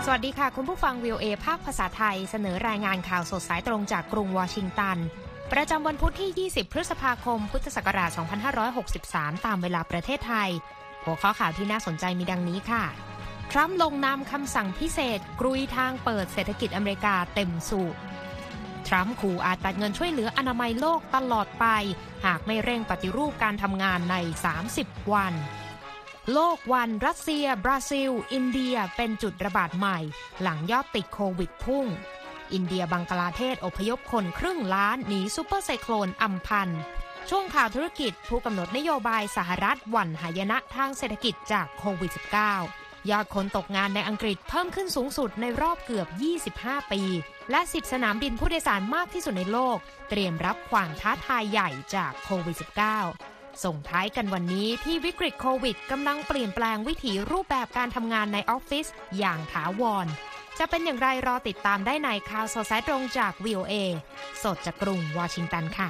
วัสดีค่ะคุณผู้ฟัง VOA ภาคภาษาไทยเสนอรายงานข่าวสดสายตรงจากกรุงวอชิงตันประจำวันพุธที่20พฤษภาคมพุทธศักราช2563ตามเวลาประเทศไทยหัวข้อข่าวที่น่าสนใจมีดังนี้ค่ะทรัมป์ลงนามคำสั่งพิเศษกรุยทางเปิดเศรษฐกิจอเมริกาเต็มสูบทรัมป์ขู่อาจตัดเงินช่วยเหลืออนามัยโลกตลอดไปหากไม่เร่งปฏิรูปการทำงานใน30วันโลกวันรัสเซียบราซิลอินเดียเป็นจุดระบาดใหม่หลังยอดติดโควิดพุ่งอินเดียบังกลาเทศอพยพคนครึ่งล้านหนีซูเปอร์ไซโคลนอัมพันธ์ช่วงข่าวธุรกิจผู้กำหนดนโยบายสหรัฐหวั่นหายนะทางเศรษฐกิจจากโควิด -19 ยอดคนตกงานในอังกฤษเพิ่มขึ้นสูงสุดในรอบเกือบ25ปีและ10สนามบินผู้โดยสารมากที่สุดในโลกเตรียมรับความท้าทายใหญ่จากโควิด -19ส่งท้ายกันวันนี้ที่วิกฤตโควิดกำลังเปลี่ยนแปลงวิถีรูปแบบการทำงานในออฟฟิศอย่างถาวรจะเป็นอย่างไรรอติดตามได้ในข่าวสดสายตรงจาก VOA สดจากกรุงวอชิงตันค่ะ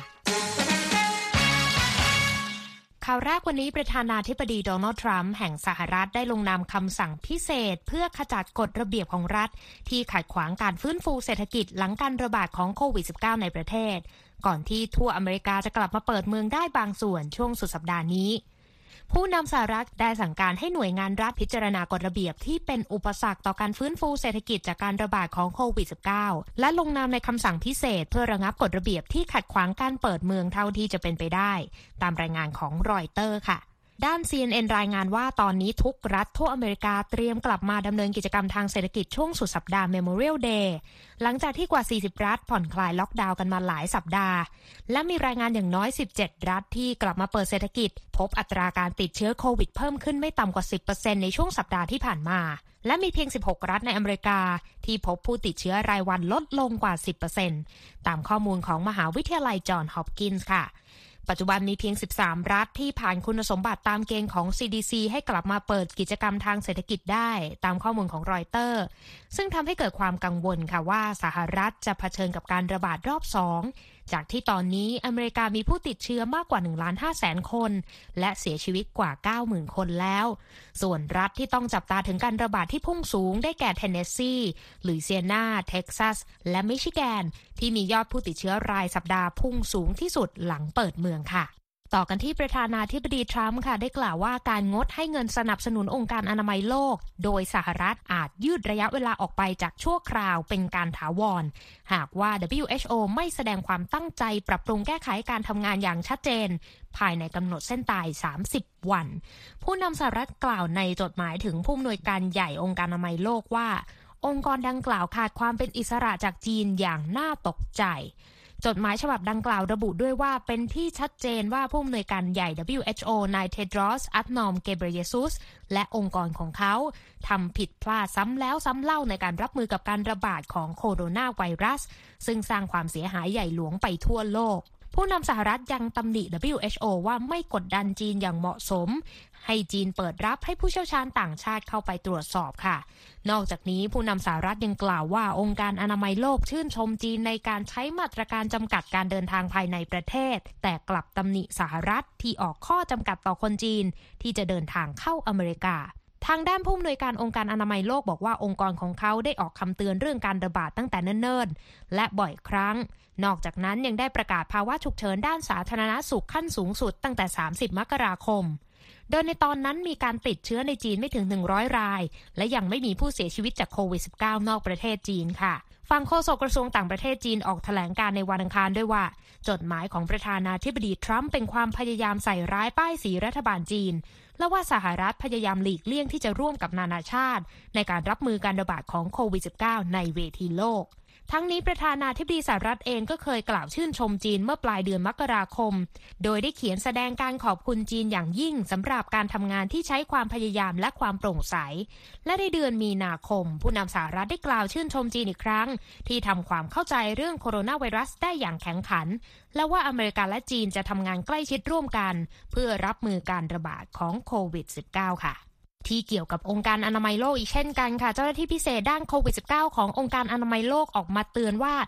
ข่าวแรกวันนี้ประธานาธิบดีโดนัลด์ทรัมป์แห่งสหรัฐได้ลงนามคำสั่งพิเศษเพื่อขจัดกฎระเบียบของรัฐที่ขัดขวางการฟื้นฟูเศรษฐกิจหลังการระบาดของโควิด -19 ในประเทศก่อนที่ทั่วอเมริกาจะกลับมาเปิดเมืองได้บางส่วนช่วงสุดสัปดาห์นี้ผู้นำสหรัฐได้สั่งการให้หน่วยงานรัฐพิจารณากฎระเบียบที่เป็นอุปสรรคต่อการฟื้นฟูเศรษฐกิจจากการระบาดของโควิด -19 และลงนามในคำสั่งพิเศษเพื่อระงับกฎระเบียบที่ขัดขวางการเปิดเมืองเท่าที่จะเป็นไปได้ตามรายงานของรอยเตอร์ค่ะด้าน CNN รายงานว่าตอนนี้ทุกรัฐทั่วอเมริกาเตรียมกลับมาดำเนินกิจกรรมทางเศรษฐกิจช่วงสุดสัปดาห์ Memorial Day หลังจากที่กว่า40รัฐผ่อนคลายล็อกดาวน์กันมาหลายสัปดาห์และมีรายงานอย่างน้อย17รัฐที่กลับมาเปิดเศรษฐกิจพบอัตราการติดเชื้อโควิดเพิ่มขึ้นไม่ต่ำกว่า 10% ในช่วงสัปดาห์ที่ผ่านมาและมีเพียง16รัฐในอเมริกาที่พบผู้ติดเชื้อรายวันลดลงกว่า 10% ตามข้อมูลของมหาวิทยาลัยจอห์นฮอปกินส์ค่ะปัจจุบันมีเพียง13รัฐที่ผ่านคุณสมบัติตามเกณฑ์ของ CDC ให้กลับมาเปิดกิจกรรมทางเศรษฐกิจได้ตามข้อมูลของรอยเตอร์ซึ่งทำให้เกิดความกังวลค่ะว่าสหรัฐจะเผชิญกับการระบาดรอบ2จากที่ตอนนี้อเมริกามีผู้ติดเชื้อมากกว่า 1,500,000 คนและเสียชีวิตกว่า 90,000 คนแล้วส่วนรัฐที่ต้องจับตาถึงการระบาดที่พุ่งสูงได้แก่เทนเนสซีลุยเซียนาเท็กซัสและมิชิแกนที่มียอดผู้ติดเชื้อรายสัปดาห์พุ่งสูงที่สุดหลังเปิดเมืองค่ะต่อกันที่ประธานาธิบดีทรัมป์ค่ะได้กล่าวว่าการงดให้เงินสนับสนุนองค์การอนามัยโลกโดยสหรัฐอาจยืดระยะเวลาออกไปจากชั่วคราวเป็นการถาวรหากว่า WHO ไม่แสดงความตั้งใจปรับปรุงแก้ไขการทำงานอย่างชัดเจนภายในกำหนดเส้นตาย30วันผู้นำสหรัฐกล่าวในจดหมายถึงผู้อำนวยการใหญ่องค์การอนามัยโลกว่าองค์กรดังกล่าวขาดความเป็นอิสระจากจีนอย่างน่าตกใจจดหมายฉบับดังกล่าวระบุด้วยว่าเป็นที่ชัดเจนว่าผู้อำนวยการใหญ่ WHO นายเทดรอส อัธนอม เกเบรเยซุสและองค์กรของเขาทำผิดพลาดซ้ำแล้วซ้ำเล่าในการรับมือกับการระบาดของโคโรนาไวรัสซึ่งสร้างความเสียหายใหญ่หลวงไปทั่วโลกผู้นำสหรัฐยังตำหนิ WHO ว่าไม่กดดันจีนอย่างเหมาะสมให้จีนเปิดรับให้ผู้เชี่ยวชาญต่างชาติเข้าไปตรวจสอบค่ะนอกจากนี้ผู้นำสหรัฐยังกล่าวว่าองค์การอนามัยโลกชื่นชมจีนในการใช้มาตรการจำกัดการเดินทางภายในประเทศแต่กลับตำหนิสหรัฐที่ออกข้อจำกัดต่อคนจีนที่จะเดินทางเข้าอเมริกาทางด้านผู้อำนวยการองค์การอนามัยโลกบอกว่าองค์กรของเขาได้ออกคำเตือนเรื่องการระบาดตั้งแต่เนิ่นๆและบ่อยครั้งนอกจากนั้นยังได้ประกาศภาวะฉุกเฉินด้านสาธารณสุขขั้นสูงสุดตั้งแต่30มกราคมโดยในตอนนั้นมีการติดเชื้อในจีนไม่ถึง100รายและยังไม่มีผู้เสียชีวิตจากโควิด -19 นอกประเทศจีนค่ะฝั่งโฆษกกระทรวงต่างประเทศจีนออกแถลงการในวันอังคารด้วยว่าจดหมายของประธานาธิบดีทรัมป์เป็นความพยายามใส่ร้ายป้ายสีรัฐบาลจีนและว่าสหรัฐพยายามหลีกเลี่ยงที่จะร่วมกับนานาชาติในการรับมือการระบาดของโควิด -19 ในเวทีโลกทั้งนี้ประธานาธิบดีสหรัฐเองก็เคยกล่าวชื่นชมจีนเมื่อปลายเดือนมกราคมโดยได้เขียนแสดงการขอบคุณจีนอย่างยิ่งสำหรับการทำงานที่ใช้ความพยายามและความโปร่งใสและในเดือนมีนาคมผู้นำสหรัฐได้กล่าวชื่นชมจีนอีกครั้งที่ทำความเข้าใจเรื่องโคโรนาไวรัสได้อย่างแข็งขันและว่าอเมริกาและจีนจะทำงานใกล้ชิดร่วมกันเพื่อรับมือการระบาดของโควิด -19 ค่ะที่เกี่ยวกับองค์การอนามัยโลกอีกเช่นกันค่ะเจ้าหน้าที่พิเศษด้านโควิด -19 ขององค์การอนามัยโลกออกมาเตือนว่า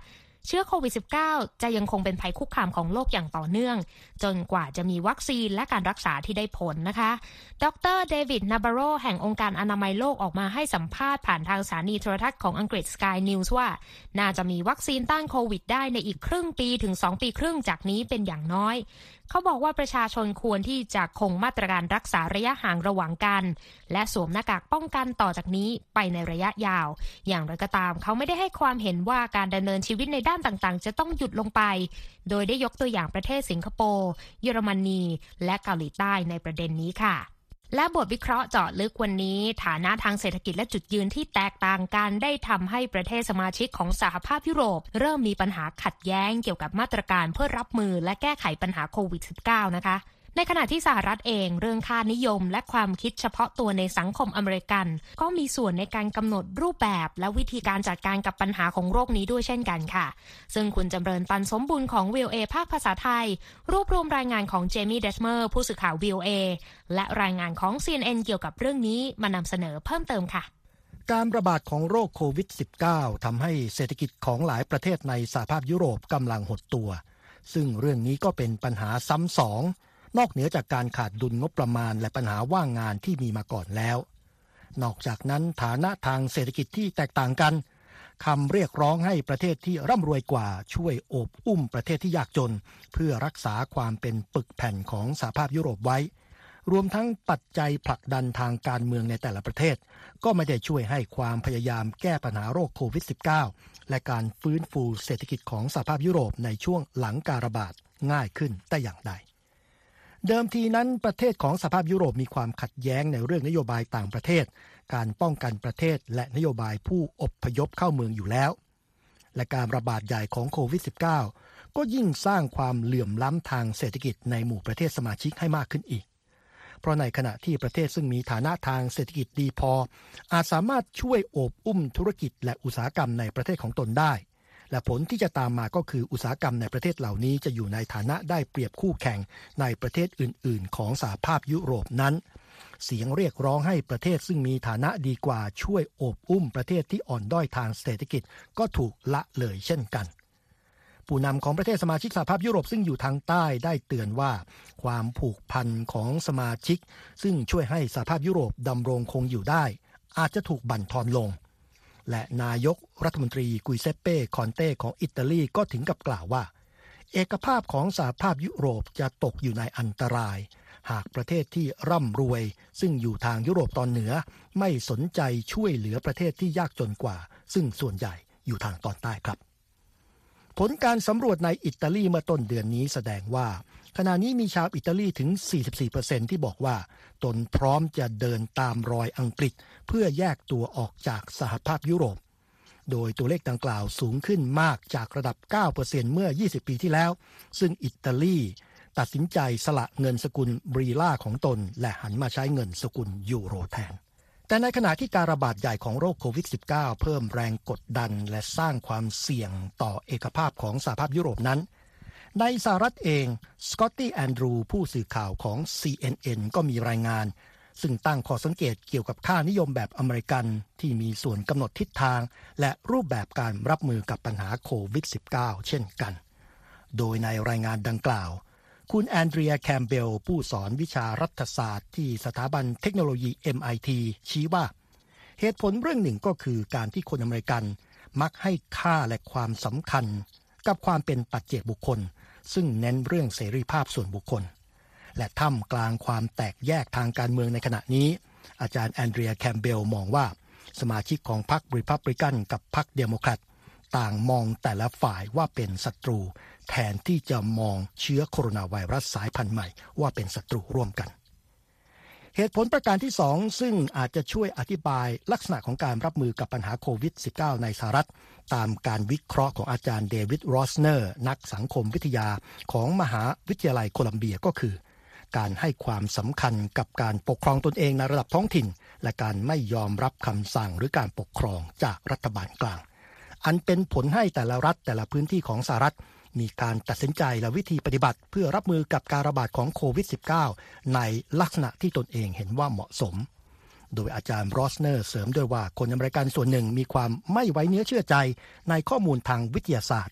เชื้อโควิด -19 จะยังคงเป็นภัยคุกคามของโลกอย่างต่อเนื่องจนกว่าจะมีวัคซีนและการรักษาที่ได้ผลนะคะดร. เดวิด นาบาโรแห่งองค์การอนามัยโลกออกมาให้สัมภาษณ์ผ่านทางสถานีโทรทัศน์ของอังกฤษ Sky News ว่าน่าจะมีวัคซีนต้านโควิดได้ในอีกครึ่งปีถึง2 ปีครึ่งจากนี้เป็นอย่างน้อยเขาบอกว่าประชาชนควรที่จะคงมาตรการรักษาระยะห่างระหว่างกันและสวมหน้ากากป้องกันต่อจากนี้ไปในระยะยาวอย่างไรก็ตามเขาไม่ได้ให้ความเห็นว่าการดำเนินชีวิตในด้านต่างๆจะต้องหยุดลงไปโดยได้ยกตัวอย่างประเทศสิงคโปร์เยอรมนีและเกาหลีใต้ในประเด็นนี้ค่ะและบทวิเคราะห์เจาะลึกวันนี้ฐานะทางเศรษฐกิจและจุดยืนที่แตกต่างกันได้ทำให้ประเทศสมาชิกของสหภาพยุโรปเริ่มมีปัญหาขัดแย้งเกี่ยวกับมาตรการเพื่อรับมือและแก้ไขปัญหาโควิด -19 นะคะในขณะที่สหรัฐเองเรื่องค่านิยมและความคิดเฉพาะตัวในสังคมอเมริกันก็มีส่วนในการกำหนดรูปแบบและวิธีการจัดการกับปัญหาของโรคนี้ด้วยเช่นกันค่ะซึ่งคุณจำเริญตันสมบุญของ VOA ภาคภาษาไทยรวบรวมรายงานของเจมี่เดชเมอร์ผู้สื่อข่าว VOA และรายงานของ CNN เกี่ยวกับเรื่องนี้มานำเสนอเพิ่มเติมค่ะการระบาดของโรคโควิด -19 ทำให้เศรษฐกิจของหลายประเทศในสหภาพยุโรปกำลังหดตัวซึ่งเรื่องนี้ก็เป็นปัญหาซ้ำสองนอกเหนือจากการขาดดุลงบประมาณและปัญหาว่างงานที่มีมาก่อนแล้วนอกจากนั้นฐานะทางเศรษฐกิจที่แตกต่างกันคำเรียกร้องให้ประเทศที่ร่ำรวยกว่าช่วยโอบอุ้มประเทศที่ยากจนเพื่อรักษาความเป็นปึกแผ่นของสหภาพยุโรปไว้รวมทั้งปัจจัยผลักดันทางการเมืองในแต่ละประเทศก็ไม่ได้ช่วยให้ความพยายามแก้ปัญหาโรคโควิด -19 และการฟื้นฟูเศรษฐกิจของสหภาพยุโรปในช่วงหลังการระบาดง่ายขึ้นแต่อย่างใดเดิมทีนั้นประเทศของสหภาพยุโรปมีความขัดแย้งในเรื่องนโยบายต่างประเทศการป้องกันประเทศและนโยบายผู้อพยพเข้าเมืองอยู่แล้วและการระบาดใหญ่ของโควิด -19 ก็ยิ่งสร้างความเหลื่อมล้ำทางเศรษฐกิจในหมู่ประเทศสมาชิกให้มากขึ้นอีกเพราะในขณะที่ประเทศซึ่งมีฐานะทางเศรษฐกิจดีพออาจสามารถช่วยโอบอุ้มธุรกิจและอุตสาหกรรมในประเทศของตนได้และผลที่จะตามมาก็คืออุตสาหกรรมในประเทศเหล่านี้จะอยู่ในฐานะได้เปรียบคู่แข่งในประเทศอื่นๆของสหภาพยุโรปนั้นเสียงเรียกร้องให้ประเทศซึ่งมีฐานะดีกว่าช่วยโอบอุ้มประเทศที่อ่อนด้อยทางเศรษฐกิจก็ถูกละเลยเช่นกันผู้นำของประเทศสมาชิกสหภาพยุโรปซึ่งอยู่ทางใต้ได้เตือนว่าความผูกพันของสมาชิกซึ่งช่วยให้สหภาพยุโรปดำรงคงอยู่ได้อาจจะถูกบั่นทอนลงและนายกรัฐมนตรีกุยเซปเป้คอนเต้ของอิตาลีก็ถึงกับกล่าวว่าเอกภาพของสหภาพยุโรปจะตกอยู่ในอันตรายหากประเทศที่ร่ำรวยซึ่งอยู่ทางยุโรปตอนเหนือไม่สนใจช่วยเหลือประเทศที่ยากจนกว่าซึ่งส่วนใหญ่อยู่ทางตอนใต้ครับผลการสำรวจในอิตาลีเมื่อต้นเดือนนี้แสดงว่าขณะนี้มีชาวอิตาลีถึง 44% ที่บอกว่าตนพร้อมจะเดินตามรอยอังกฤษเพื่อแยกตัวออกจากสหภาพยุโรปโดยตัวเลขดังกล่าวสูงขึ้นมากจากระดับ 9% เมื่อ 20 ปีที่แล้วซึ่งอิตาลีตัดสินใจสละเงินสกุลบรีล่าของตนและหันมาใช้เงินสกุลยูโรแทนแต่ในขณะที่การระบาดใหญ่ของโรคโควิด -19 เพิ่มแรงกดดันและสร้างความเสี่ยงต่อเอกภาพของสหภาพยุโรปนั้นในสหรัฐเองสกอตตี้แอนดรูผู้สื่อข่าวของ CNN ก็มีรายงานซึ่งตั้งข้อสังเกตเกี่ยวกับค่านิยมแบบอเมริกันที่มีส่วนกำหนดทิศทางและรูปแบบการรับมือกับปัญหาโควิด -19 เช่นกันโดยในรายงานดังกล่าวคุณแอนเดรียแคมเบลผู้สอนวิชารัฐศาสตร์ที่สถาบันเทคโนโลยี MIT ชี้ว่าเหตุผลเรื่องหนึ่งก็คือการที่คนอเมริกันมักให้ค่าและความสำคัญกับความเป็นปัจเจกบุคคลซึ่งเน้นเรื่องเสรีภาพส่วนบุคคลและท่ามกลางความแตกแยกทางการเมืองในขณะนี้อาจารย์แอนเดรียแคมเบลมองว่าสมาชิกของพรรครีพับลิกันกับพรรคเดโมแครตต่างมองแต่ละฝ่ายว่าเป็นศัตรูแทนที่จะมองเชื้อโคโรนาไวรัสสายพันธุ์ใหม่ว่าเป็นศัตรูร่วมกันเหตุผลประการที่2ซึ่งอาจจะช่วยอธิบายลักษณะของการรับมือกับปัญหาโควิด -19 ในสหรัฐตามการวิเคราะห์ของอาจารย์เดวิด รอสเนอร์นักสังคมวิทยาของมหาวิทยาลัยโคลัมเบียก็คือการให้ความสำคัญกับการปกครองตนเองในระดับท้องถิ่นและการไม่ยอมรับคำสั่งหรือการปกครองจากรัฐบาลกลางอันเป็นผลให้แต่ละรัฐแต่ละพื้นที่ของสหรัฐมีการตัดสินใจและวิธีปฏิบัติเพื่อรับมือกับการระบาดของโควิด -19 ในลักษณะที่ตนเองเห็นว่าเหมาะสมโดยอาจารย์รอสเนอร์เสริมด้วยว่าคนอเมริกันส่วนหนึ่งมีความไม่ไว้เนื้อเชื่อใจในข้อมูลทางวิทยาศาสตร์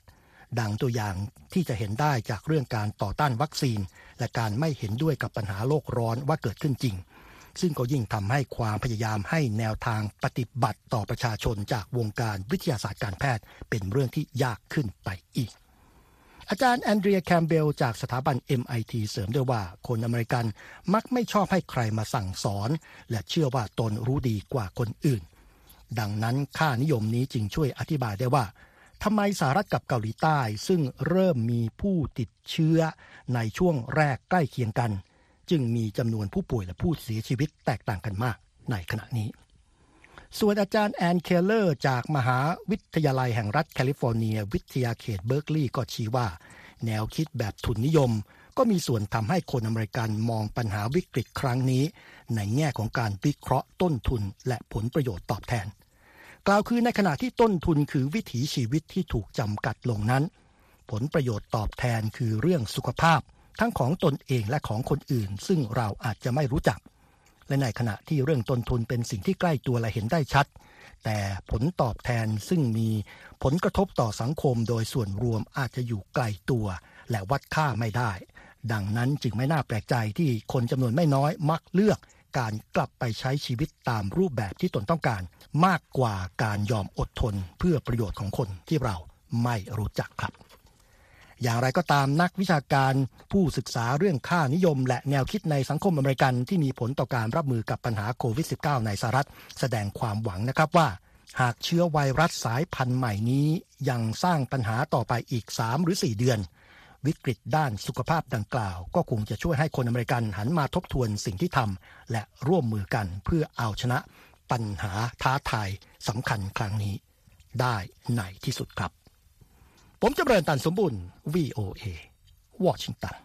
ดังตัวอย่างที่จะเห็นได้จากเรื่องการต่อต้านวัคซีนและการไม่เห็นด้วยกับปัญหาโลกร้อนว่าเกิดขึ้นจริงซึ่งก็ยิ่งทำให้ความพยายามให้แนวทางปฏิบัติต่อประชาชนจากวงการวิทยาศาสตร์การแพทย์เป็นเรื่องที่ยากขึ้นไปอีกอาจารย์แอนเดรียแคมเบลจากสถาบัน MIT เสริมด้วยว่าคนอเมริกันมักไม่ชอบให้ใครมาสั่งสอนและเชื่อว่าตนรู้ดีกว่าคนอื่นดังนั้นค่านิยมนี้จึงช่วยอธิบายได้ว่าทำไมสหรัฐกับเกาหลีใต้ซึ่งเริ่มมีผู้ติดเชื้อในช่วงแรกใกล้เคียงกันจึงมีจำนวนผู้ป่วยและผู้เสียชีวิตแตกต่างกันมากในขณะนี้ส่วนอาจารย์แอนเคลเลอร์จากมหาวิทยาลัยแห่งรัฐแคลิฟอร์เนียวิทยาเขตเบิร์กลีย์ก็ชี้ว่าแนวคิดแบบทุนนิยมก็มีส่วนทำให้คนอเมริกันมองปัญหาวิกฤตครั้งนี้ในแง่ของการวิเคราะห์ต้นทุนและผลประโยชน์ตอบแทนกล่าวคือในขณะที่ต้นทุนคือวิถีชีวิตที่ถูกจำกัดลงนั้นผลประโยชน์ตอบแทนคือเรื่องสุขภาพทั้งของตนเองและของคนอื่นซึ่งเราอาจจะไม่รู้จักและในขณะที่เรื่องต้นทุนเป็นสิ่งที่ใกล้ตัวและเห็นได้ชัดแต่ผลตอบแทนซึ่งมีผลกระทบต่อสังคมโดยส่วนรวมอาจจะอยู่ไกลตัวและวัดค่าไม่ได้ดังนั้นจึงไม่น่าแปลกใจที่คนจำนวนไม่น้อยมักเลือกการกลับไปใช้ชีวิตตามรูปแบบที่ตนต้องการมากกว่าการยอมอดทนเพื่อประโยชน์ของคนที่เราไม่รู้จักครับอย่างไรก็ตามนักวิชาการผู้ศึกษาเรื่องค่านิยมและแนวคิดในสังคมอเมริกันที่มีผลต่อการรับมือกับปัญหาโควิด -19 ในสหรัฐแสดงความหวังนะครับว่าหากเชื้อไวรัสสายพันธุ์ใหม่นี้ยังสร้างปัญหาต่อไปอีก3 หรือ 4 เดือนวิกฤตด้านสุขภาพดังกล่าวก็คงจะช่วยให้คนอเมริกันหันมาทบทวนสิ่งที่ทำและร่วมมือกันเพื่อเอาชนะปัญหาท้าทายสำคัญครั้งนี้ได้ในที่สุดครับผมจำเริญตันสมบุญ VOA วอชิงตัน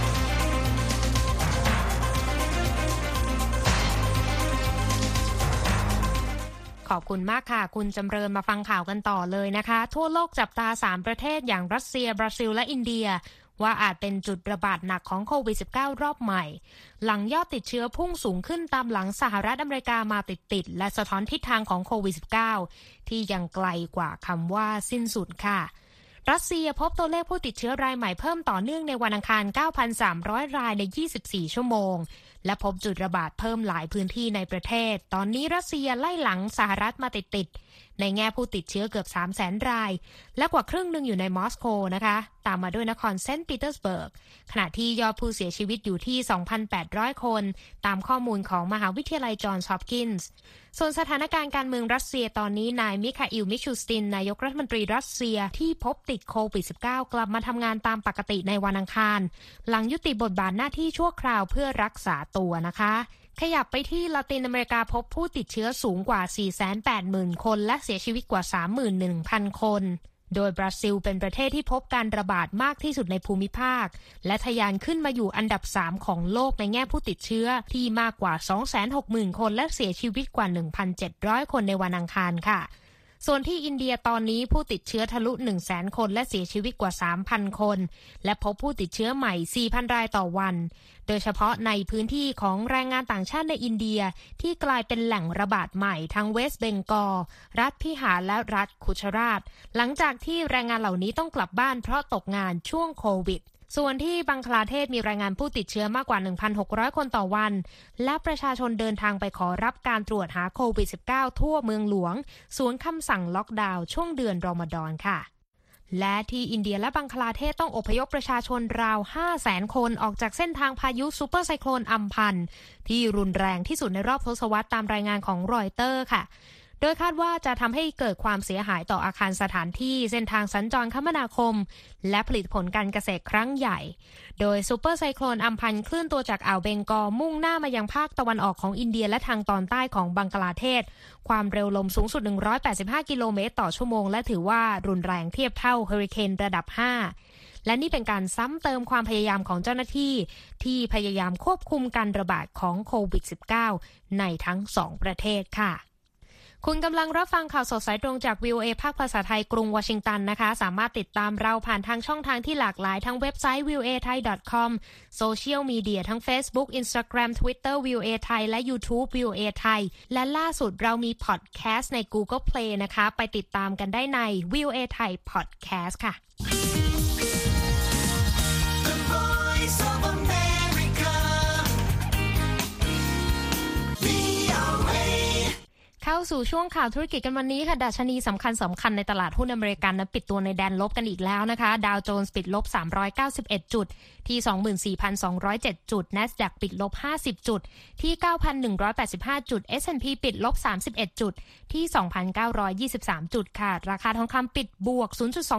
ขอบคุณมากค่ะคุณจำเริญมาฟังข่าวกันต่อเลยนะคะทั่วโลกจับตา3ประเทศอย่างรัสเซียบราซิลและอินเดียว่าอาจเป็นจุดระบาดหนักของโควิด -19 รอบใหม่หลังยอดติดเชื้อพุ่งสูงขึ้นตามหลังสหรัฐอเมริกามาติดและสะท้อนทิศทางของโควิด -19 ที่ยังไกลกว่าคำว่าสิ้นสุดค่ะรัสเซียพบตัวเลขผู้ติดเชื้อรายใหม่เพิ่มต่อเนื่องในวันอังคาร 9,300 รายใน 24 ชั่วโมงและพบจุดระบาดเพิ่มหลายพื้นที่ในประเทศตอนนี้รัสเซียไล่หลังสหรัฐมาติดในแง่ผู้ติดเชื้อเกือบ 300,000 รายและกว่าครึ่งนึงอยู่ในมอสโกนะคะตามมาด้วยนครเซนต์ปีเตอร์สเบิร์กขณะที่ยอดผู้เสียชีวิตอยู่ที่ 2,800 คนตามข้อมูลของมหาวิทยาลัยจอห์นส์ฮอปกินส์ส่วนสถานการณ์การเมืองรัสเซียตอนนี้นายมิคาอิล มิชูสตินนายกรัฐมนตรีรัสเซียที่พบติดโควิด -19 กลับมาทำงานตามปกติในวันอังคารหลังยุติบทบาทหน้าที่ชั่วคราวเพื่อรักษาตัวนะคะขยับไปที่ลาตินอเมริกาพบผู้ติดเชื้อสูงกว่า 480,000 คนและเสียชีวิตกว่า 31,000 คนโดยบราซิลเป็นประเทศที่พบการระบาดมากที่สุดในภูมิภาคและทะยานขึ้นมาอยู่อันดับ3ของโลกในแง่ผู้ติดเชื้อที่มากกว่า 260,000 คนและเสียชีวิตกว่า 1,700 คนในวันอังคารค่ะส่วนที่อินเดียตอนนี้ผู้ติดเชื้อทะลุ 100,000 คนและเสียชีวิตกว่า 3,000 คนและพบผู้ติดเชื้อใหม่ 4,000 รายต่อวันโดยเฉพาะในพื้นที่ของแรงงานต่างชาติในอินเดียที่กลายเป็นแหล่งระบาดใหม่ทั้งเวสต์เบงกอลรัฐพิหารและรัฐกุจราตหลังจากที่แรงงานเหล่านี้ต้องกลับบ้านเพราะตกงานช่วงโควิดส่วนที่บังคลาเทศมีรายงานผู้ติดเชื้อมากกว่า 1,600 คนต่อวันและประชาชนเดินทางไปขอรับการตรวจหาโควิด -19 ทั่วเมืองหลวงสวนคำสั่งล็อกดาวน์ช่วงเดือนรอมฎอนค่ะและที่อินเดียและบังคลาเทศต้องอพยพประชาชนราว 500,000 คนออกจากเส้นทางพายุซูเปอร์ไซโคลนอัมพันที่รุนแรงที่สุดในรอบทศวรรษตามรายงานของรอยเตอร์ค่ะโดยคาดว่าจะทำให้เกิดความเสียหายต่ออาคารสถานที่เส้นทางสัญจรคมนาคมและผลิตผลการเกษตรครั้งใหญ่โดยซูเปอร์ไซโคลนอัมพันเคลื่อนตัวจากอ่าวเบงกอลมุ่งหน้ามายังภาคตะวันออกของอินเดียและทางตอนใต้ของบังคลาเทศความเร็วลมสูงสุด185กิโลเมตรต่อชั่วโมงและถือว่ารุนแรงเทียบเท่าเฮอริเคนระดับ5และนี่เป็นการซ้ำเติมความพยายามของเจ้าหน้าที่ที่พยายามควบคุมการระบาดของโควิด -19 ในทั้ง2ประเทศค่ะคุณกำลังรับฟังข่าวสดสายตรงจาก VOA ภาคภาษาไทยกรุงวอชิงตันนะคะสามารถติดตามเราผ่านทางช่องทางที่หลากหลายทั้งเว็บไซต์ voathai.com โซเชียลมีเดียทั้ง Facebook Instagram Twitter VOA Thai และ YouTube VOA Thai และล่าสุดเรามีพอดแคสต์ใน Google Play นะคะไปติดตามกันได้ใน VOA Thai Podcast ค่ะเข้าสู่ช่วงข่าวธุรกิจกันวันนี้ค่ะดัชนีสำคัญในตลาดหุ้นอเมริกันปิดตัวในแดนลบกันอีกแล้วนะคะดาวโจนส์ปิดลบ391จุดที่ 24,207 จุด NASDAQ ปิดลบ50จุดที่ 9,185 จุด S&P ปิดลบ31จุดที่ 2,923 จุดค่ะราคาทองคำปิดบวก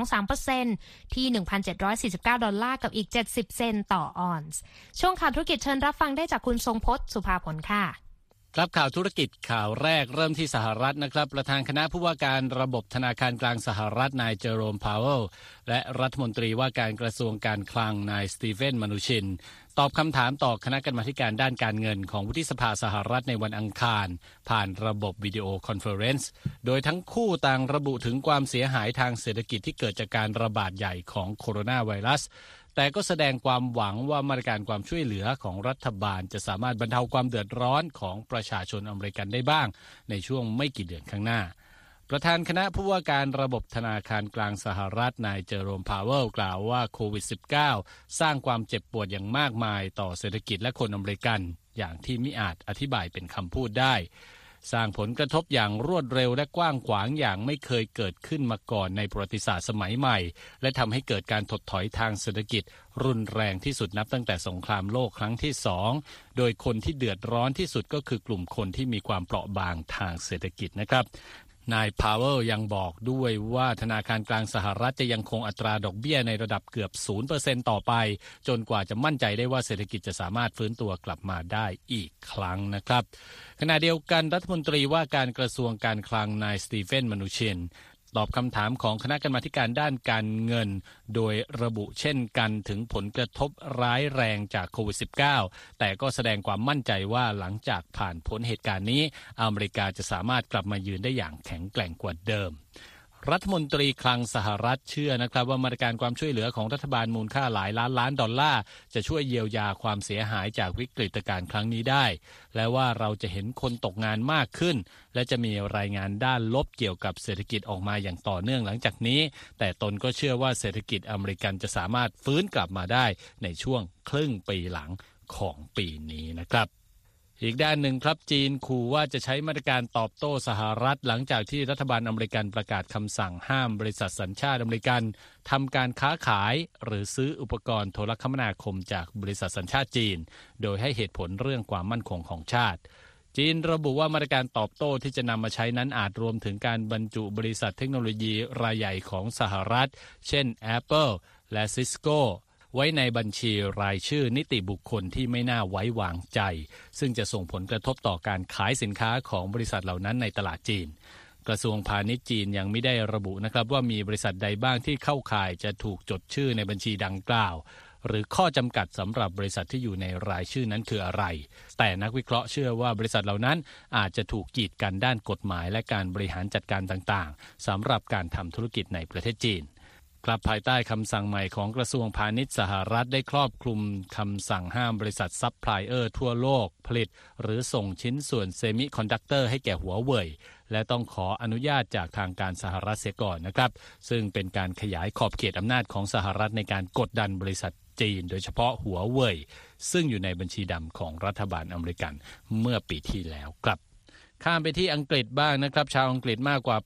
0.23% ที่ $1,749 กับอีก70เซนต์ต่อออนซ์ช่วงข่าวธุรกิจเชิญรับฟังได้จากคุณทรงพจน์สุภาผลค่ะครับข่าวธุรกิจข่าวแรกเริ่มที่สหรัฐนะครับประธานคณะผู้ว่าการระบบธนาคารกลางสหรัฐนายเจอโรมพาวเวลและรัฐมนตรีว่าการกระทรวงการคลังนายสตีเฟน มานูชินตอบคำถามต่อคณะกรรมาธิการด้านการเงินของวุฒิสภาสหรัฐในวันอังคารผ่านระบบวิดีโอคอนเฟอเรนซ์โดยทั้งคู่ต่างระบุถึงความเสียหายทางเศรษฐกิจที่เกิดจากการระบาดใหญ่ของโคโรนาไวรัสแต่ก็แสดงความหวังว่ามาตรการความช่วยเหลือของรัฐบาลจะสามารถบรรเทาความเดือดร้อนของประชาชนอเมริกันได้บ้างในช่วงไม่กี่เดือนข้างหน้าประธานคณะผู้ว่าการระบบธนาคารกลางสหรัฐนายเจอโรมพาวเวลกล่าวว่าโควิด -19 สร้างความเจ็บปวดอย่างมากมายต่อเศรษฐกิจและคนอเมริกันอย่างที่มิอาจอธิบายเป็นคำพูดได้สร้างผลกระทบอย่างรวดเร็วและกว้างขวางอย่างไม่เคยเกิดขึ้นมาก่อนในประวัติศาสตร์สมัยใหม่และทำให้เกิดการถดถอยทางเศรษฐกิจรุนแรงที่สุดนับตั้งแต่สงครามโลกครั้งที่2โดยคนที่เดือดร้อนที่สุดก็คือกลุ่มคนที่มีความเปราะบางทางเศรษฐกิจนะครับนายพาวเวลยังบอกด้วยว่าธนาคารกลางสหรัฐจะยังคงอัตราดอกเบี้ยในระดับเกือบ 0% ต่อไปจนกว่าจะมั่นใจได้ว่าเศรษฐกิจจะสามารถฟื้นตัวกลับมาได้อีกครั้งนะครับขณะเดียวกันรัฐมนตรีว่าการกระทรวงการคลังนายสตีเฟน มานูชินตอบคำถามของคณะกรรมาธิการด้านการเงินโดยระบุเช่นกันถึงผลกระทบร้ายแรงจากโควิด -19 แต่ก็แสดงความมั่นใจว่าหลังจากผ่านพ้นเหตุการณ์นี้อเมริกาจะสามารถกลับมายืนได้อย่างแข็งแกร่งกว่าเดิมรัฐมนตรีคลังสหรัฐเชื่อนะครับว่ามาตรการความช่วยเหลือของรัฐบาลมูลค่าหลายล้านดอลลาร์จะช่วยเยียวยาความเสียหายจากวิกฤตการณ์ครั้งนี้ได้และว่าเราจะเห็นคนตกงานมากขึ้นและจะมีรายงานด้านลบเกี่ยวกับเศรษฐกิจออกมาอย่างต่อเนื่องหลังจากนี้แต่ตนก็เชื่อว่าเศรษฐกิจอเมริกันจะสามารถฟื้นกลับมาได้ในช่วงครึ่งปีหลังของปีนี้นะครับอีกด้านหนึ่งครับจีนขู่ว่าจะใช้มาตรการตอบโต้สหรัฐหลังจากที่รัฐบาลอเมริกันประกาศคำสั่งห้ามบริษัทสัญชาติอเมริกันทำการค้าขายหรือซื้ออุปกรณ์โทรคมนาคมจากบริษัทสัญชาติจีนโดยให้เหตุผลเรื่องความมั่นคงของชาติจีนระบุว่ามาตรการตอบโต้ที่จะนำมาใช้นั้นอาจรวมถึงการบรรจุบริษัทเทคโนโลยีรายใหญ่ของสหรัฐเช่น Apple และ Ciscoไว้ในบัญชีรายชื่อนิติบุคคลที่ไม่น่าไว้วางใจซึ่งจะส่งผลกระทบต่อการขายสินค้าของบริษัทเหล่านั้นในตลาดจีนกระทรวงพาณิชย์จีนยังไม่ได้ระบุนะครับว่ามีบริษัทใดบ้างที่เข้าข่ายจะถูกจดชื่อในบัญชีดังกล่าวหรือข้อจำกัดสำหรับบริษัทที่อยู่ในรายชื่อนั้นคืออะไรแต่นักวิเคราะห์เชื่อว่าบริษัทเหล่านั้นอาจจะถูกกีดกันด้านกฎหมายและการบริหารจัดการต่างๆสำหรับการทำธุรกิจในประเทศจีนครับภายใต้คำสั่งใหม่ของกระทรวงพาณิชย์สหรัฐได้ครอบคลุมคำสั่งห้ามบริษัทซัพพลายเออร์ทั่วโลกผลิตหรือส่งชิ้นส่วนเซมิคอนดักเตอร์ให้แก่หัวเว่ยและต้องขออนุญาตจากทางการสหรัฐเสียก่อนนะครับซึ่งเป็นการขยายขอบเขตอำนาจของสหรัฐในการกดดันบริษัทจีนโดยเฉพาะหัวเว่ยซึ่งอยู่ในบัญชีดำของรัฐบาลอเมริกันเมื่อปีที่แล้วครับข้ามไปที่อังกฤษบ้างนะครับชาวอังกฤษมากกว่า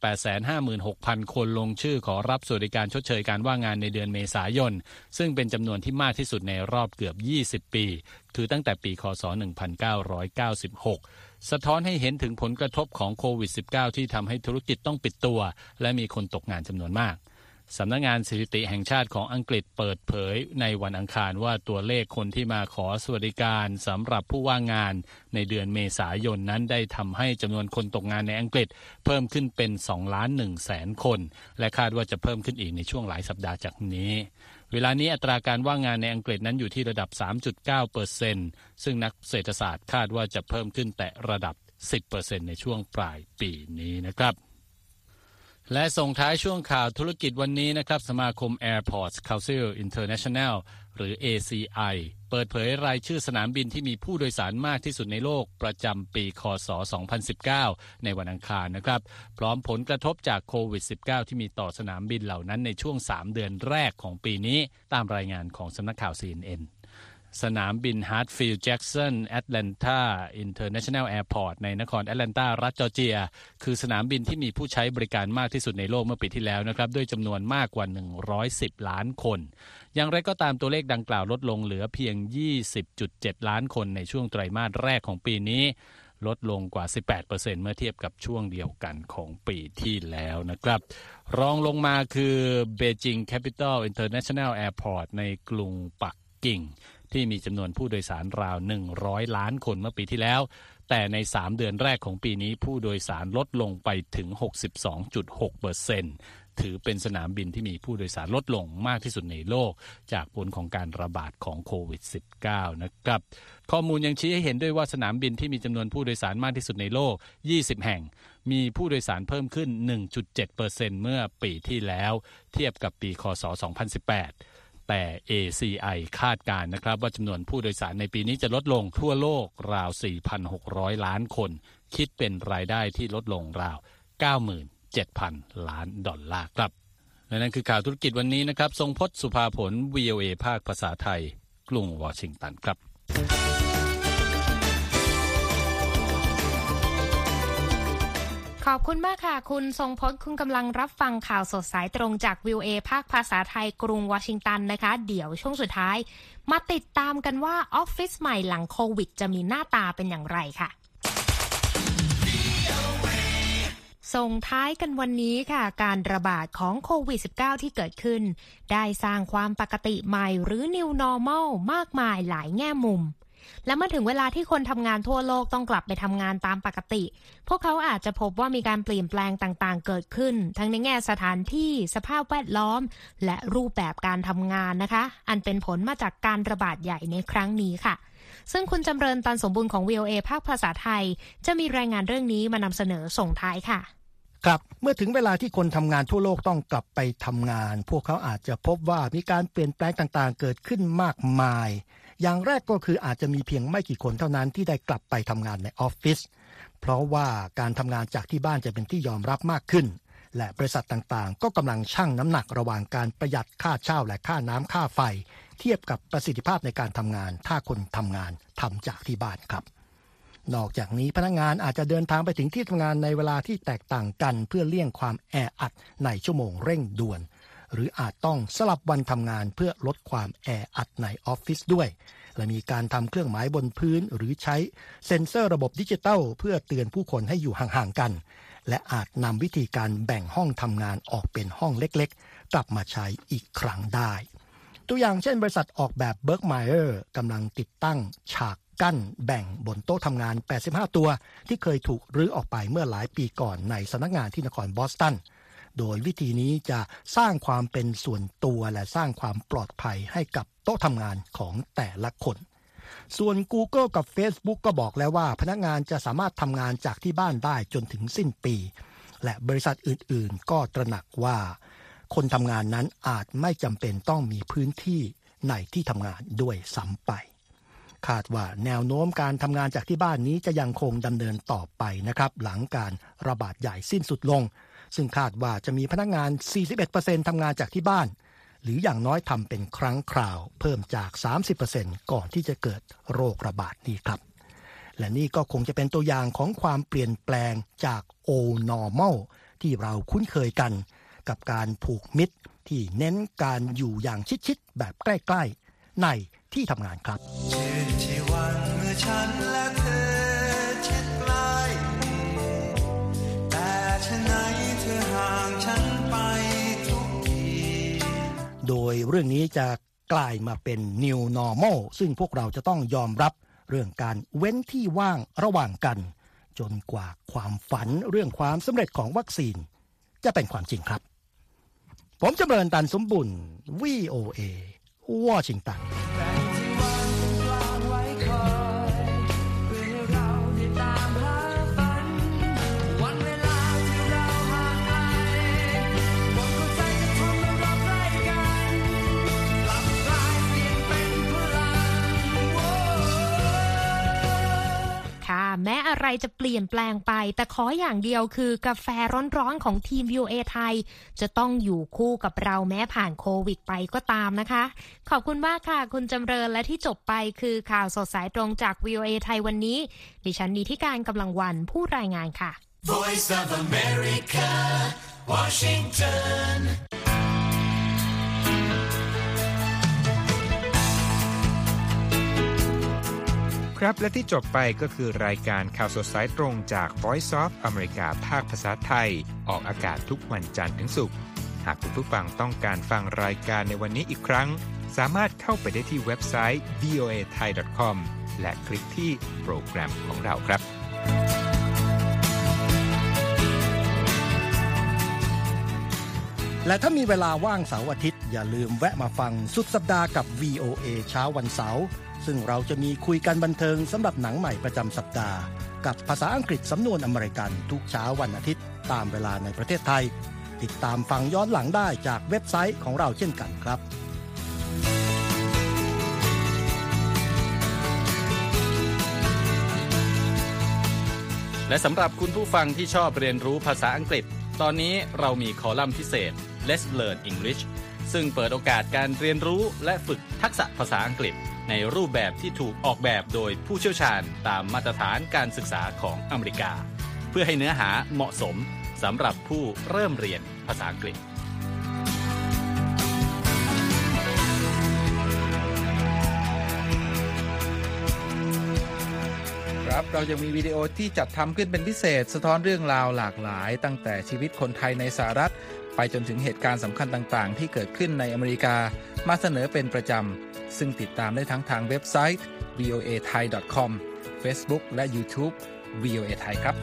856,000 คนลงชื่อขอรับสวัสดิการชดเชยการว่างงานในเดือนเมษายนซึ่งเป็นจำนวนที่มากที่สุดในรอบเกือบ20ปีคือตั้งแต่ปีคศ1996สะท้อนให้เห็นถึงผลกระทบของโควิด -19 ที่ทำให้ธุรกิจต้องปิดตัวและมีคนตกงานจำนวนมากสำนักงานสถิติแห่งชาติของอังกฤษเปิดเผยในวันอังคารว่าตัวเลขคนที่มาขอสวัสดิการสำหรับผู้ว่างงานในเดือนเมษายนนั้นได้ทำให้จำนวนคนตกงานในอังกฤษเพิ่มขึ้นเป็น 2,100,000 คนและคาดว่าจะเพิ่มขึ้นอีกในช่วงหลายสัปดาห์จากนี้เวลานี้อัตราการว่างงานในอังกฤษนั้นอยู่ที่ระดับ 3.9% ซึ่งนักเศรษฐศาสตร์คาดว่าจะเพิ่มขึ้นแต่ระดับ 10% ในช่วงปลายปีนี้นะครับและส่งท้ายช่วงข่าวธุรกิจวันนี้นะครับสมาคม Airports Council International หรือ ACI เปิดเผยรายชื่อสนามบินที่มีผู้โดยสารมากที่สุดในโลกประจำปีคศ 2019 ในวันอังคารนะครับพร้อมผลกระทบจากโควิด -19 ที่มีต่อสนามบินเหล่านั้นในช่วง3 เดือนแรกของปีนี้ตามรายงานของสำนักข่าว CNN สนามบิน Hartsfield Jackson Atlanta International Airport ในนครแอตแลนตารัฐจอร์เจียคือสนามบินที่มีผู้ใช้บริการมากที่สุดในโลกเมื่อปีที่แล้วนะครับด้วยจำนวนมากกว่า110ล้านคนอย่างไรก็ตามตัวเลขดังกล่าวลดลงเหลือเพียง 20.7 ล้านคนในช่วงไตรมาสแรกของปีนี้ลดลงกว่า 18% เมื่อเทียบกับช่วงเดียวกันของปีที่แล้วนะครับรองลงมาคือ Beijing Capital International Airport ในกรุงปักกิ่งที่มีจำนวนผู้โดยสารราว100ล้านคนเมื่อปีที่แล้วแต่ใน3เดือนแรกของปีนี้ผู้โดยสารลดลงไปถึง 62.6%ถือเป็นสนามบินที่มีผู้โดยสารลดลงมากที่สุดในโลกจากผลของการระบาดของโควิด -19 นะครับข้อมูลยังชี้ให้เห็นด้วยว่าสนามบินที่มีจำนวนผู้โดยสารมากที่สุดในโลก20แห่งมีผู้โดยสารเพิ่มขึ้น 1.7% เมื่อปีที่แล้วเทียบกับปีคศ 2018แต่ ACI คาดการณ์นะครับว่าจำนวนผู้โดยสารในปีนี้จะลดลงทั่วโลกราว 4,600 ล้านคนคิดเป็นรายได้ที่ลดลงราว 97,000 ล้านดอลลาร์ครับและนั่นคือข่าวธุรกิจวันนี้นะครับทรงพจน์สุภาผล VOA ภาคภาษาไทยกรุงวอชิงตันครับขอบคุณมากค่ะคุณทรงพจน์คุณกำลังรับฟังข่าวสดสายตรงจาก VOA ภาคภาษาไทยกรุงวอชิงตันนะคะเดี๋ยวช่วงสุดท้ายมาติดตามกันว่าออฟฟิศใหม่หลังโควิดจะมีหน้าตาเป็นอย่างไรค่ะส่งท้ายกันวันนี้ค่ะการระบาดของโควิด -19 ที่เกิดขึ้นได้สร้างความปกติใหม่หรือ New Normal มากมายหลายแง่มุมและเมื่อถึงเวลาที่คนทำงานทั่วโลกต้องกลับไปทำงานตามปกติพวกเขาอาจจะพบว่ามีการเปลี่ยนแปลงต่างๆเกิดขึ้นทั้งในแง่สถานที่สภาพแวดล้อมและรูปแบบการทำงานนะคะอันเป็นผลมาจากการระบาดใหญ่ในครั้งนี้ค่ะซึ่งคุณจำเริญตันสมบูรณ์ของ VOA ภาคภาษาไทยจะมีรายงานเรื่องนี้มานำเสนอส่งท้ายค่ะครับเมื่อถึงเวลาที่คนทำงานทั่วโลกต้องกลับไปทำงานพวกเขาอาจจะพบว่ามีการเปลี่ยนแปลงต่างๆเกิดขึ้นมากมายอย่างแรกก็คืออาจจะมีเพียงไม่กี่คนเท่านั้นที่ได้กลับไปทำงานในออฟฟิศเพราะว่าการทำงานจากที่บ้านจะเป็นที่ยอมรับมากขึ้นและบริษัทต่างๆก็กำลังชั่งน้ำหนักระหว่างการประหยัดค่าเช่าและค่าน้ำค่าไฟเทียบกับประสิทธิภาพในการทำงานถ้าคนทำงานทำจากที่บ้านครับนอกจากนี้พนักงานอาจจะเดินทางไปถึงที่ทำงานในเวลาที่แตกต่างกันเพื่อเลี่ยงความแออัดในชั่วโมงเร่งด่วนหรืออาจต้องสลับวันทำงานเพื่อลดความแออัดในออฟฟิศด้วยและมีการทำเครื่องหมายบนพื้นหรือใช้เซ็นเซอร์ระบบดิจิทัลเพื่อเตือนผู้คนให้อยู่ห่างๆกันและอาจนำวิธีการแบ่งห้องทำงานออกเป็นห้องเล็กๆกลับมาใช้อีกครั้งได้ตัวอย่างเช่นบริษัทออกแบบเบิร์กไมเออร์กำลังติดตั้งฉากกั้นแบ่งบนโต๊ะทำงาน85ตัวที่เคยถูกรื้อออกไปเมื่อหลายปีก่อนในสำนักงานที่นครบอสตันโดยวิธีนี้จะสร้างความเป็นส่วนตัวและสร้างความปลอดภัยให้กับโต๊ะทำงานของแต่ละคนส่วน Google กับ Facebook ก็บอกแล้วว่าพนักงานจะสามารถทำงานจากที่บ้านได้จนถึงสิ้นปีและบริษัทอื่นๆก็ตระหนักว่าคนทำงานนั้นอาจไม่จำเป็นต้องมีพื้นที่ในที่ทำงานด้วยซ้ำไปคาดว่าแนวโน้มการทำงานจากที่บ้านนี้จะยังคงดำเนินต่อไปนะครับหลังการระบาดใหญ่สิ้นสุดลงซึ่งคาดว่าจะมีพนักงาน 41% ทำงานจากที่บ้านหรืออย่างน้อยทำเป็นครั้งคราวเพิ่มจาก 30% ก่อนที่จะเกิดโรคระบาดนี้ครับและนี่ก็คงจะเป็นตัวอย่างของความเปลี่ยนแปลงจาก Old Normal ที่เราคุ้นเคยกันกับการผูกมิตรที่เน้นการอยู่อย่างชิดๆแบบใกล้ๆในที่ทำงานครับชื่นชีวันเมื่อฉันและเธอชิดใกล้แต่ฉะไหนเธอห่างฉันไปทุกทีโดยเรื่องนี้จะกลายมาเป็น New Normal ซึ่งพวกเราจะต้องยอมรับเรื่องการเว้นที่ว่างระหว่างกันจนกว่าความฝันเรื่องความสำเร็จของวัคซีนจะเป็นความจริงครับผมจำเริญตันสมบุญ VOA วอชิงตันแม้อะไรจะเปลี่ยนแปลงไปแต่ขออย่างเดียวคือกาแฟร้อนๆของทีม VOA ไทยจะต้องอยู่คู่กับเราแม้ผ่านโควิดไปก็ตามนะคะขอบคุณมากค่ะคุณจำเริญและที่จบไปคือข่าวสดสายตรงจาก VOA ไทยวันนี้ดิฉันนิธิการกำลังวันผู้รายงานค่ะ Voice of America Washington ครับและที่จบไปก็คือรายการข่าวสดสายตรงจาก Voice of America ภาคภาษาไทยออกอากาศทุกวันจันทร์ถึงศุกร์หากคุณผู้ฟังต้องการฟังรายการในวันนี้อีกครั้งสามารถเข้าไปได้ที่เว็บไซต์ voathai.com และคลิกที่โปรแกรมของเราครับและถ้ามีเวลาว่างเสาร์อาทิตย์อย่าลืมแวะมาฟังสุดสัปดาห์กับ VOA เช้าวันเสาร์ซึ่งเราจะมีคุยกันบันเทิงสำหรับหนังใหม่ประจำสัปดาห์กับภาษาอังกฤษสำนวนอเมริกันทุกเช้าวันอาทิตย์ตามเวลาในประเทศไทยติดตามฟังย้อนหลังได้จากเว็บไซต์ของเราเช่นกันครับและสำหรับคุณผู้ฟังที่ชอบเรียนรู้ภาษาอังกฤษตอนนี้เรามีคอลัมน์พิเศษ Let's Learn English ซึ่งเปิดโอกาสการเรียนรู้และฝึกทักษะภาษาอังกฤษในรูปแบบที่ถูกออกแบบโดยผู้เชี่ยวชาญตามมาตรฐานการศึกษาของอเมริกาเพื่อให้เนื้อหาเหมาะสมสำหรับผู้เริ่มเรียนภาษาอังกฤษครับเราจะมีวิดีโอที่จัดทำขึ้นเป็นพิเศษสะท้อนเรื่องราวหลากหลายตั้งแต่ชีวิตคนไทยในสหรัฐไปจนถึงเหตุการณ์สำคัญต่างๆที่เกิดขึ้นในอเมริกามาเสนอเป็นประจำซึ่งติดตามได้ทั้งทางเว็บไซต์ voathai.com Facebook และ YouTube VOA Thai ครับ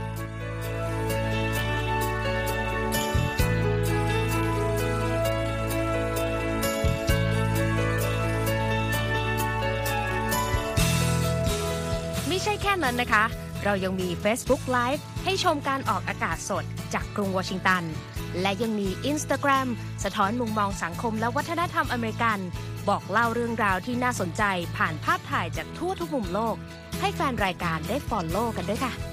ไม่ใช่แค่นั้นนะคะเรายังมี Facebook Live ให้ชมการออกอากาศสดจากกรุงวอชิงตันและยังมี Instagram สะท้อนมุมมองสังคมและวัฒนธรรมอเมริกันบอกเล่าเรื่องราวที่น่าสนใจผ่านภาพถ่ายจากทั่วทุกมุมโลกให้แฟนรายการได้ follow กันด้วยค่ะ